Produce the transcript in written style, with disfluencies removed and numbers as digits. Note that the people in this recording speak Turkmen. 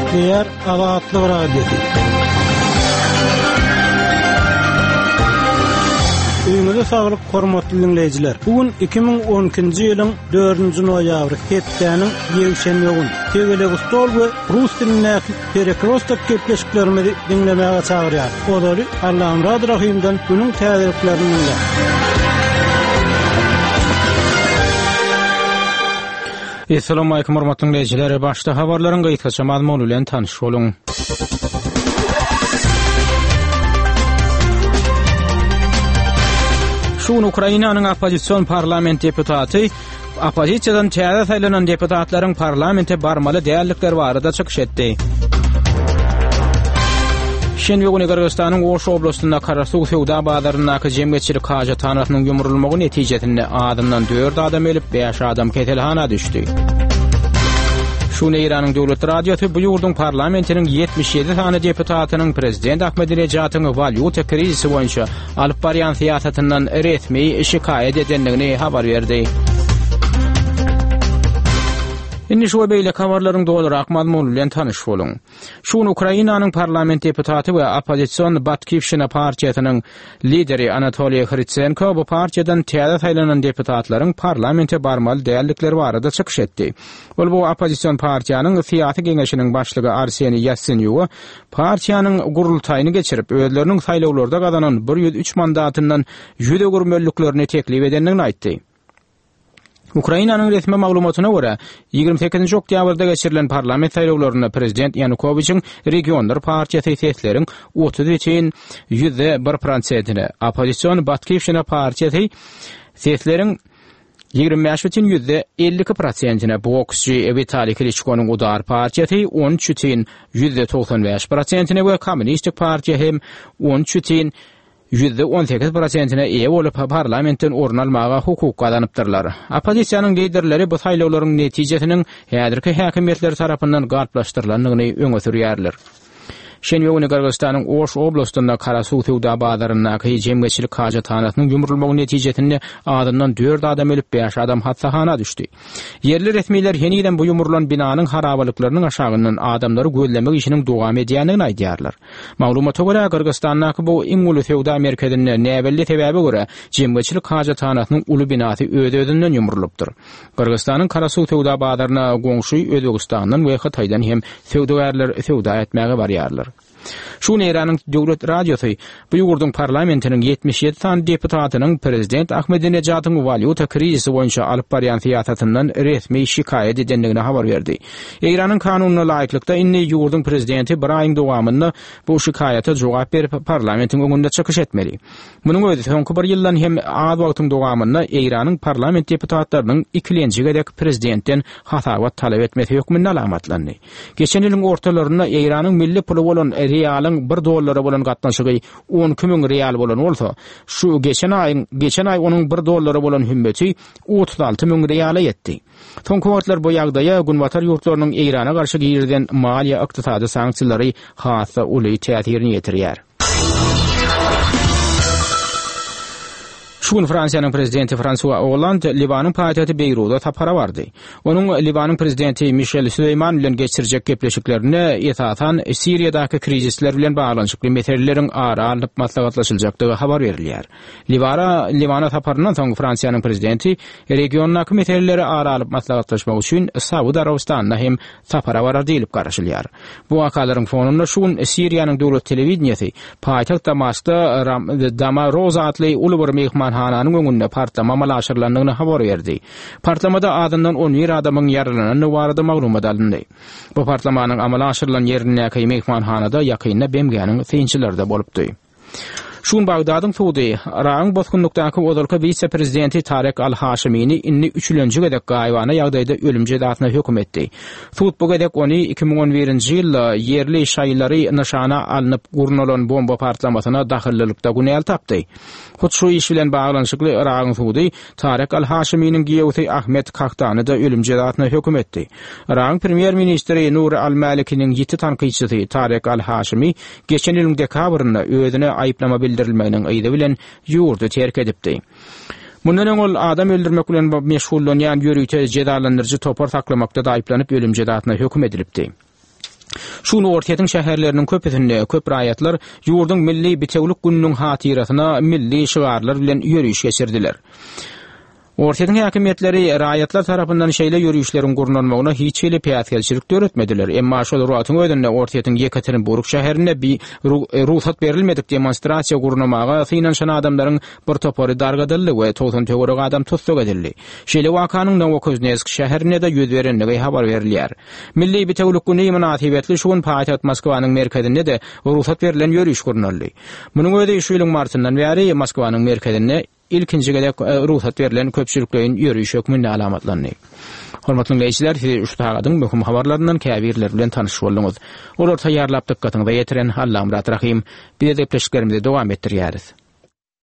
Diğer Azatlyk Radiosu. Öňüňizde saglyk hormatly dinleýijiler. Bugün 2012-nji ýylyň 4-nji noýabry hepdeniň ýewşenme güni. Tegeleg stol we rus dilindäki perekrostok gepleşiklerimizi dinlemäge çagyrýar. Olary Allahym Rahimden günüň täzeliklerini dinleýär. Assalamu alaykum hormatly dinleýijiler. Başda habarlaryň gaýtgaça mazmuny bilen tanyş boluň. Şuň Ukrainanyň opozisiýon parlament deputaty opozisiýadan täze saýlanan deputatlaryň parlamente barmaly däýerlikleri barada çykyş etdi. Şenbe güni Kırgızstanyň Oş oblastynda Karasuw Sewda bazarynyň jemgyýetçilik hajatanatynyň ýumurulmagy netijesinde adamdan 4 adam ölüp 5 adam ketelhana düşdi. Şunu İran'ın döwlet radiosu bu ýurdun parlamentiniň 77 tane deputatynyň prezident Ahmedinejad'yň valyuta krizisi boýunça alyp barýan siýasatyndan resmi şikaýet edenligini habar berdi. Indi şu beýle habarlaryň dolarak mazmuny bilen tanyş boluň. Şuň Ukrainanyň parlament deputaty we opozisiýon Batkivщина partiýasynyň lideri Anatoliy Khritsenko bu partiýadan täze saýlanan deputatlaryň parlamente barmaly däýerlikleri barada çykyş etdi. Ol bu opozisiýon partiýanyň siýasy geňeşiniň başlygy Arseniy Yatsenýuw partiýanyň gurultaýyny geçirip özleriniň saýlawlarda gazanan 103 mandatyndan ýüze gürmölliklerini teklip edenligini aýtdy. Ukrainanyň resmi maglumatyna görä, 28-nji oktýabrda geçirilen parlament saýlawlaryna prezident Yanukovyçyň regionlar partiýasy sesleriň 33,1%-ni, opozisiýon Batkivщина partiýasy sesleriň 25,52%-ni, boksçy Vitaliy Klitschko'nyň Udar partiýasy 13,95%-ni we Kommunistik partiýa hem 13,18%-ne eýe bolup parlamentden orun almaga hukuk kazanypdyrlar. Opozisiýanyň liderleri bu saýlawlaryň netijesiniň häzirki häkimetler tarapyndan galplaşdyrylandygyny öňe sürýärler. Şenbe güni Kırgızstanyň Oş oblastynda Karasuw Sewda bazarynyň jemgyýetçilik hajatanatynyň ýumurulmagy netijesinde adamdan 4 adam ölüp 5 adam hassahana düşdi. Yerli resmiler yeniden bu ýumurulan binanyň harabalyklarynyň aşagyndan adamlary gözlemek işiniň dowam edýändigini aýdýarlar. Maglumata görä Kırgızstandaky bu iň Sewda merkezine näbelli sebäbe görä jemgyýetçilik hajatanatynyň uly binasy öz-özünden ýumurulupdyr. Kırgızstanyň Karasuw Sewda bazaryna goňşy Özbegistandan we Hataýdan hem sewdagärler sewda etmäge barýarlar. Şunu İran'ın döwlet radiosu bu ýurdun parlamentiniň 77 tane deputatynyň prezident Ahmedinejad'yň valyuta krizisi boýunça alyp barýan siýasatyndan resmi şikaýet edenligini habar berdi. İran'ın kanunyna laýyklykda indi ýurdun prezidenti bir aýyň dowamında bu şikaýata jogap berip parlamentiň öňünde çykyş etmeli. Munyň özü soňky bir ýyldan hem az wagtyň dowamında İran'ın parlament deputatlarynyň ikilenjigedek prezidentden hatawat talap etmesi hökmünde alamatlandy. Geçen ýylyň ortalarynda İran'yň milli puly bolan realyň $1 bolan gatnaşygy 10.000 real bolan bolsa, şu geçen ay onuň $1 bolan hümmeti 36.000 reala ýetdi. Soňky wagtlar bu ýagdaýa günbatar ýurtlarynyň Irana garşy girden maliýe ykdysady sanksiýalary hassa uly täsirini ýetirýär. Şuň Fransiýanyň prezidenti François Hollande Libanyň paýtagy Beýrutda tapara bardy. Onuň Libanyň prezidenti Michel Süleyman bilen geçirjek gepleşiklerine ýetatan Siriýadaky krizisler bilen baglanyşykly meseleleriň ara alyp maslahatlaşyljakdygy habar berilýär. Libana taparyndan soň Fransiýanyň prezidenti regiondaky meseleleri ara alyp maslahatlaşmak üçin Saudi Arabistanyna hem tapara barar diýilip garaşylýar. Bu wakalaryň fonunda şuň Siriýanyň döwlet telewizionyasy paýtagt Damaskda Damaroza atly uly bir mehman hananyň öňünde partlama malaşyrlandygyny habar berdi. Partlamada adamdan 11 adamyň ýaralanyny barada maglumat alındy. Bu partlamanyň amala aşyrylan ýerindäki mehmanhanada ýakynda bemgäniň synçylary bolupdy. Şun Bagdadyň suwdy Iran boskunlukdaky odalky vice-prezidenti Tarek al-Haşimini inni 3-nji gedek gaýbana ýagdaýda ölüm jezatyna hökm etdi. Suwd bu gedek ony 2011-nji ýylda yerli şaýlary nyşana alınıp gurnulan bomba partlamasyna dahillikde günäl tapdy. Şu iş bilen baglanyşykly Iran suwdy Tarek al-Haşiminiň giýewsi Ahmet Kahtany da ölüm jezatyna hökm etdi. Iran premier ministri Nur al-Malikiň 7 tanqidçisi Tarek al-Haşimi geçen ýylyň dekabrynda özüne aýyplama bildirilmeginiň aýdy bilen ýurdu terk edipdi. Mundan ol adam öldürmek bilen meşgullanýan ýörükde jezalandyrjy topar saklamakda da aýplanyp ölüm jezatyna hökm edilipdi. Şunu ortaýatyň şäherleriniň köpüsinde köp raýatlar ýurdun milli bitewlik gününiň hatyrasyna milli şygarlar bilen ýörüş geçirdiler. Ortaýatyň häkimetleri raýatlar tarapyndan şeýle ýörüýüşleriň gurnanmagyna hiç hili päýatgelçilik döretmediler. Emma şol ruhatyň öýdünde Ortaýatyň Yekaterinburg şäherinde bir ruhsat berilmedik demonstrasiýa gurnamaga synanşan adamlaryň bir topary dargadyldy we toğdan töwerek adam tutsak edildi. Şeýle wakanyň Novokuznesk şäherinde de ýüz berenligi habar berilýär. Milli bitewlik güni münasibetli şuň paýtaht Moskwanyň merkezinde de ruhsat berilen ýörüýüş gurnaldy. Munyň öýde şu ýylyň martyndan bäri Moskwanyň merkezinde ilkinji gedek ruhsat berilen köpçüliklerin ýörüýüş hökmünde alamatlandy. Hormatly dinleýijiler, siz şu tagadyň möhüm habarlaryndan käbirler bilen tanyş boldunuz. Olar taýýarlap dykkatyňyza ýetiren Allahym Rahim. Bir de pleşiklerimizi dowam etdirýäris.